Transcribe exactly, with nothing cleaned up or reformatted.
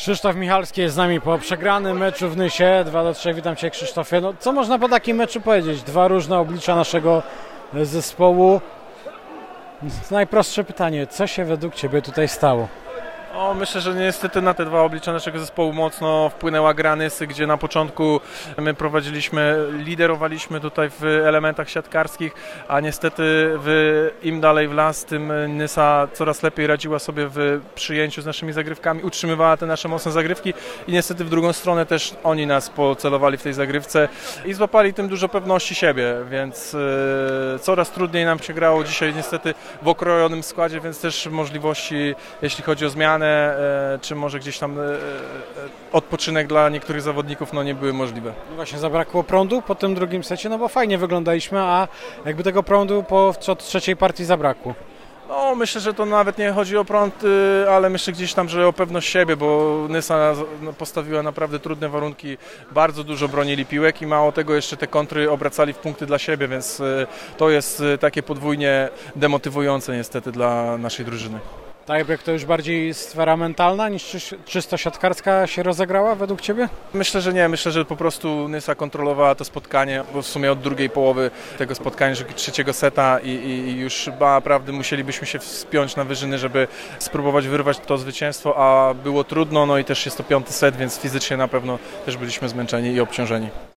Krzysztof Michalski jest z nami po przegranym meczu w Nysie. dwa do trzech. Witam Cię, Krzysztofie. No, co można po takim meczu powiedzieć? Dwa różne oblicza naszego zespołu. Najprostsze pytanie, co się według Ciebie tutaj stało? O, myślę, że niestety na te dwa oblicza naszego zespołu mocno wpłynęła gra Nysy, gdzie na początku my prowadziliśmy, liderowaliśmy tutaj w elementach siatkarskich, a niestety w, im dalej w las, tym Nysa coraz lepiej radziła sobie w przyjęciu z naszymi zagrywkami, utrzymywała te nasze mocne zagrywki i niestety w drugą stronę też oni nas pocelowali w tej zagrywce i złapali tym dużo pewności siebie, więc e, coraz trudniej nam się grało dzisiaj niestety w okrojonym składzie, więc też możliwości, jeśli chodzi o zmianę, czy może gdzieś tam odpoczynek dla niektórych zawodników no nie były możliwe. No właśnie zabrakło prądu po tym drugim secie, no bo fajnie wyglądaliśmy, a jakby tego prądu po trzeciej partii zabrakło. No myślę, że to nawet nie chodzi o prąd, ale myślę gdzieś tam, że o pewność siebie, bo Nysa postawiła naprawdę trudne warunki, bardzo dużo bronili piłek i mało tego jeszcze te kontry obracali w punkty dla siebie, więc to jest takie podwójnie demotywujące niestety dla naszej drużyny. Tiebreak to już bardziej sfera mentalna niż czysto siatkarska się rozegrała według Ciebie? Myślę, że nie. Myślę, że po prostu Nysa kontrolowała to spotkanie, bo w sumie od drugiej połowy tego spotkania, trzeciego seta i, i już naprawdę musielibyśmy się wspiąć na wyżyny, żeby spróbować wyrwać to zwycięstwo, a było trudno, no i też jest to piąty set, więc fizycznie na pewno też byliśmy zmęczeni i obciążeni.